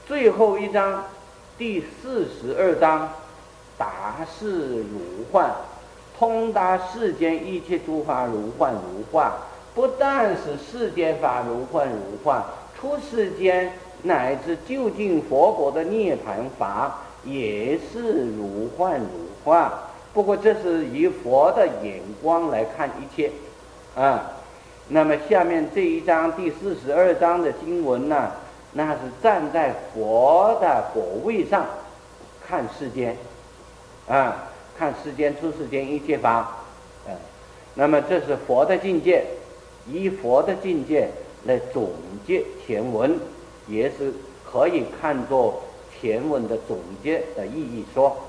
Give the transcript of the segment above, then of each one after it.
最后一章，第42章，达世如幻，通达世间一切诸法如幻如化。不但是世间法如幻如化，出世间乃至究竟佛果的涅槃法也是如幻如化。不过这是以佛的眼光来看一切啊。那么下面这一章第42章的经文呢，那是站在佛的果位上看世间啊，看世间出世间一切法那么这是佛的境界，以佛的境界来总结前文，也是可以看作前文的总结的意义说。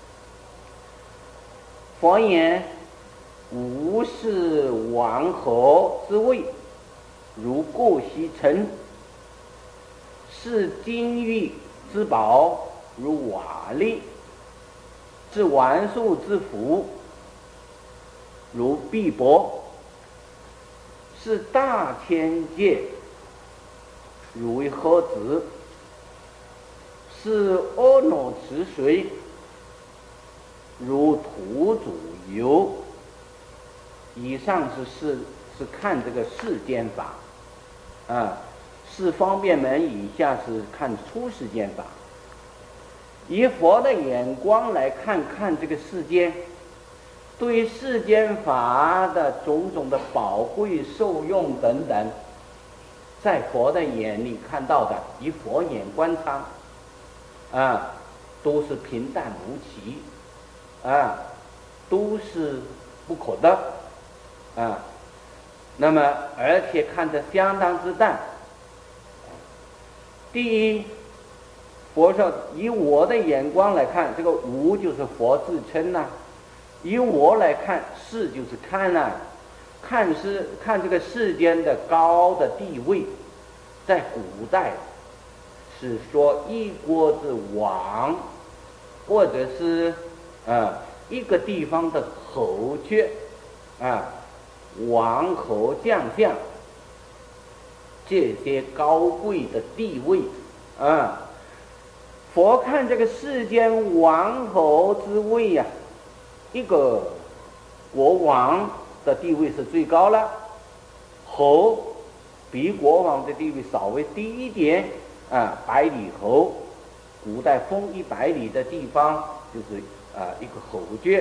佛言：无是王侯之位，如过西尘；是金玉之宝，如瓦砾；是纨绶之服，如碧帛；是大千界，如河子；是阿耨池水，如土主油。以上是看这个世间法四方便门以下是看出世间法。以佛的眼光来看这个世间，对世间法的种种的宝贵受用等等，在佛的眼里看到的，以佛眼观察都是平淡无奇都是不可得那么而且看得相当之淡。第一，佛说以我的眼光来看，这个无就是佛自称以我来看，是就是看看这个世间的高的地位，在古代是说一国之王，或者是一个地方的侯爵王侯将相，这些高贵的地位佛看这个世间王侯之位一个国王的地位是最高了，侯比国王的地位稍微低一点百里侯，古代封100里的地方就是一个侯爵。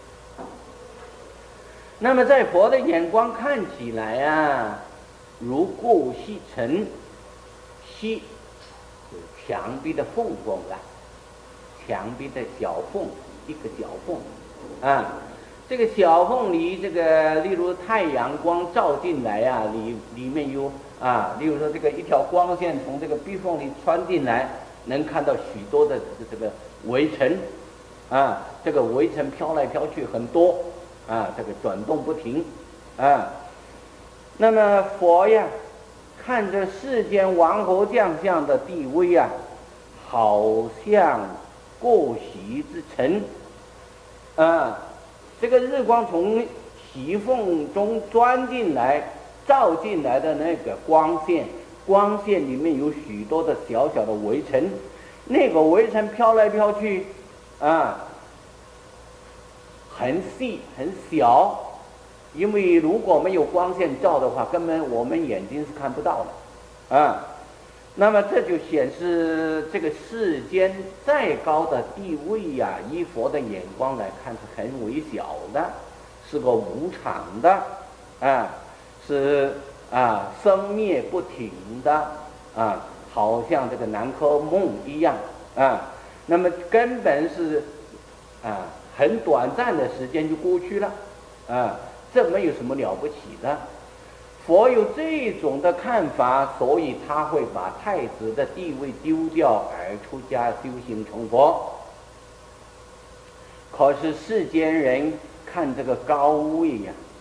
那么在佛的眼光看起来如过西尘，西墙壁的缝缝墙壁的小缝，一个小缝这个小缝里，这个例如太阳光照进来里面有例如说这个一条光线从这个壁缝里穿进来，能看到许多的这个微尘这个微尘飘来飘去很多这个转动不停那么佛看着世间王侯将相的地位好像过隙之尘这个日光从隙缝中钻进来照进来的那个光线里面有许多的小小的微尘，那个微尘飘来飘去很细很小，因为如果没有光线照的话，根本我们眼睛是看不到的那么这就显示这个世间再高的地位以佛的眼光来看是很微小的，是个无常的是生灭不停的好像这个南柯梦一样那么根本是很短暂的时间就过去了这没有什么了不起的。佛有这种的看法，所以他会把太子的地位丢掉而出家修行成佛。可是世间人看这个高位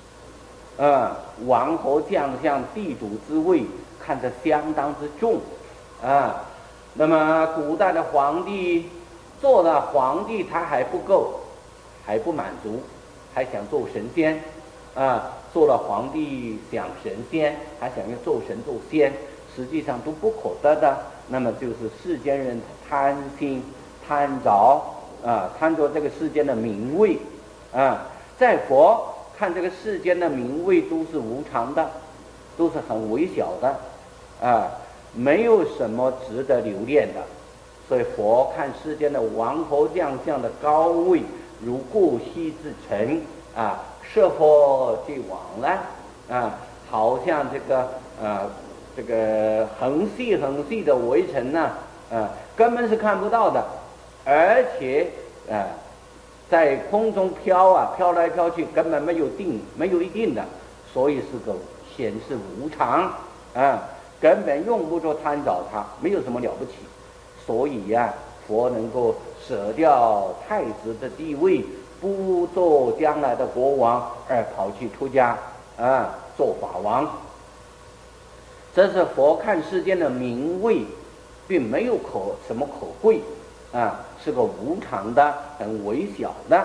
王侯将相地主之位看得相当之重那么古代的皇帝做了皇帝他还不够，还不满足，还想做神仙做了皇帝想神仙，还想要做神做仙， 实际上都不可得的。那么就是世间人贪心、贪着贪着这个世间的名位在佛看这个世间的名位都是无常的，都是很微小的没有什么值得留恋的。所以佛看世间的王侯将相的高位，如过溪之尘设佛即往来好像这个很细很细的微尘根本是看不到的，而且在空中飘来飘去，根本没有一定的，所以是个显示无常根本用不着贪着它，没有什么了不起。所以佛能够舍掉太子的地位，不做将来的国王，而跑去出家做法王。这是佛看世间的名位，并没有什么可贵是个无常的、很微小的。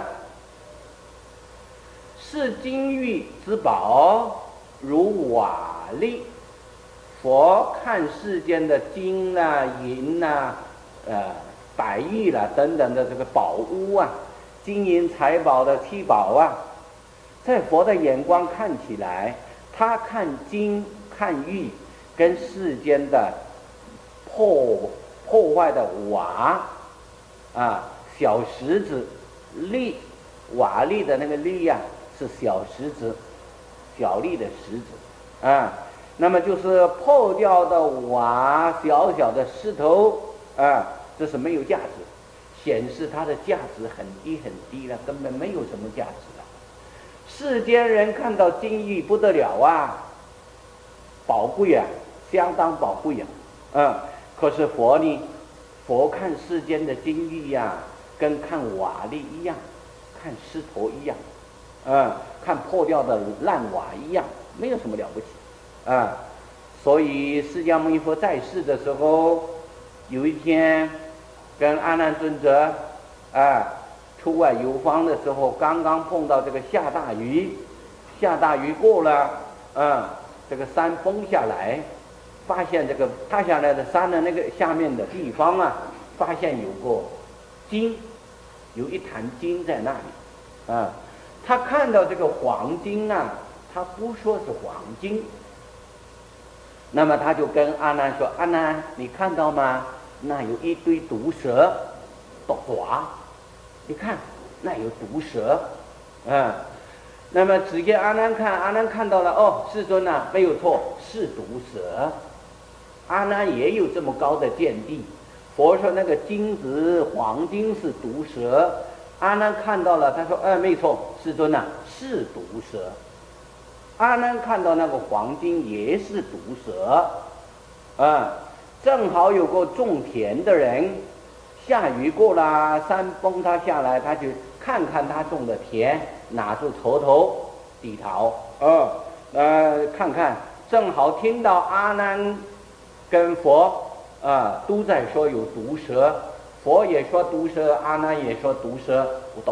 视金玉之宝如瓦砾，佛看世间的金银百亿等等的这个宝物金银财宝的七宝在佛的眼光看起来，他看金看玉跟世间的破坏的瓦小石子粒，瓦砾的那个粒是小石子，小粒的石子那么就是破掉的瓦，小小的石头这是没有价值，显示它的价值很低很低了，根本没有什么价值了。世间人看到金玉不得了宝贵相当宝贵可是佛呢，佛看世间的金玉跟看瓦砾一样，看石头一样看破掉的烂瓦一样，没有什么了不起所以释迦牟尼佛在世的时候，有一天跟阿难尊者出外游方的时候，刚刚碰到这个下大雨过了这个山崩下来，发现这个塌下来的山的那个下面的地方发现有个金，有一坛金在那里他看到这个黄金他不说是黄金，那么他就跟阿难说：“阿难，你看到吗？那有一堆毒蛇，你看那有毒蛇那么只给阿难看到了世尊没有错，是毒蛇。阿难也有这么高的见地。佛说那个金子黄金是毒蛇，阿难看到了，他说没错，世尊是毒蛇。阿难看到那个黄金也是毒蛇正好有个种田的人，下雨过了，山崩他下来，他去看看他种的田，拿出锄头地头看看，正好听到阿难跟佛都在说有毒蛇，佛也说毒蛇，阿难也说毒蛇，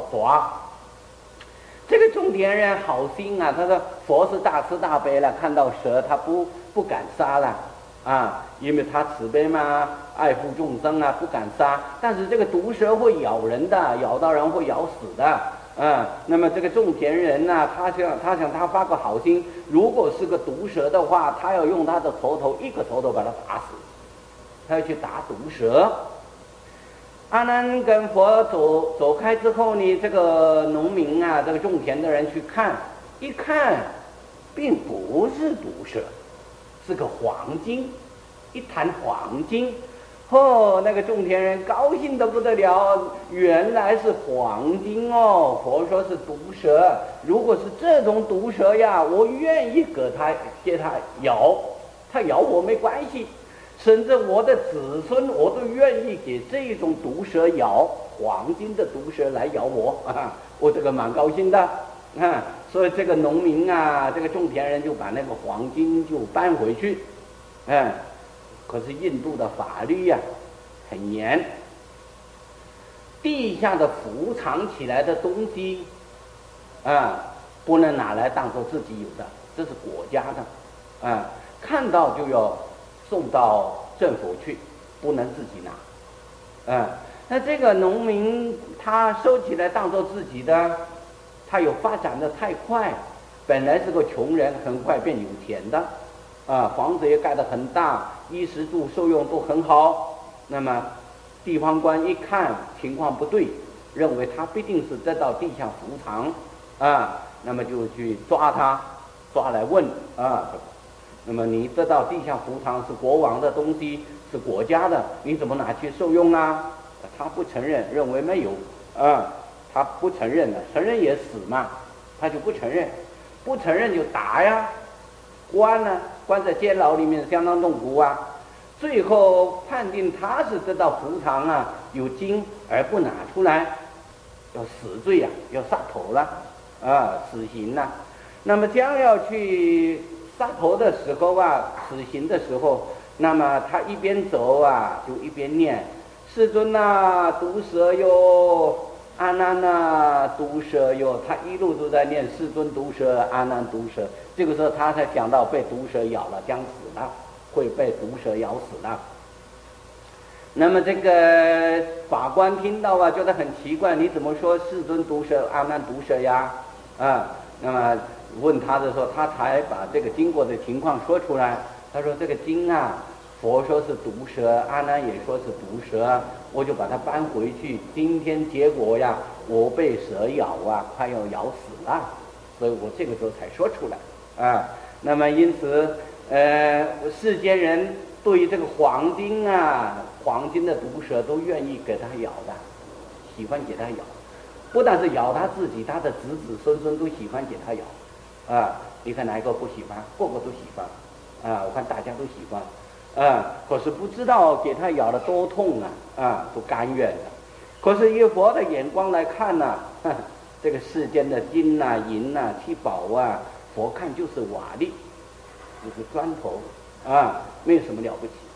这个种田人好心他说佛是大慈大悲了，看到蛇他不敢杀了因为他慈悲嘛，爱护众生不敢杀。但是这个毒蛇会咬人的，咬到人会咬死的那么这个种田人他想他发个好心，如果是个毒蛇的话，他要用他的锄头，一个锄头把它打死，他要去打毒蛇。阿难跟佛走开之后呢，这个农民这个种田的人去看，一看并不是毒蛇，是个黄金，一坛黄金那个种田人高兴得不得了，原来是黄金佛说是毒蛇，如果是这种毒蛇我愿意给他咬，他咬我没关系，甚至我的子孙我都愿意给这种毒蛇咬，黄金的毒蛇来咬我我这个蛮高兴的所以这个农民这个种田人就把那个黄金就搬回去可是印度的法律很严，地下的储藏起来的东西不能拿来当做自己有的，这是国家的看到就要送到政府去，不能自己拿。那这个农民他收起来当做自己的，他有发展的太快，本来是个穷人，很快变有钱的，房子也盖得很大，衣食住受用都很好。那么地方官一看情况不对，认为他必定是得到地下伏藏，那么就去抓他，抓来问，那么你得到地下伏藏是国王的东西，是国家的，你怎么拿去受用啊？他不承认，认为没有，他不承认了，承认也死嘛，他就不承认，不承认就打呀，关呢，关在监牢里面相当痛苦啊。最后判定他是得到伏藏有金而不拿出来，要死罪呀，要杀头了，死刑了。那么将要去杀头的时候死刑的时候，那么他一边走就一边念：世尊毒蛇哟，阿难毒蛇哟。他一路都在念世尊毒蛇，阿难毒蛇。这个时候他才想到被毒蛇咬了，将死了，会被毒蛇咬死了。那么这个法官听到觉得很奇怪，你怎么说世尊毒蛇，阿难毒蛇呀？那么问他的时候，他才把这个经过的情况说出来。他说这个经佛说是毒蛇，阿难也说是毒蛇，我就把它搬回去。今天结果我被蛇咬快要咬死了，所以我这个时候才说出来。那么因此世间人对于这个黄金黄金的毒蛇都愿意给他咬的，喜欢给他咬，不但是咬他自己，他的子子孙孙都喜欢给他咬。你看哪一个不喜欢？个个都喜欢。我看大家都喜欢。可是不知道给他咬了多痛不甘愿的。可是以佛的眼光来看这个世间的金银七宝佛看就是瓦砾，就是砖头没有什么了不起。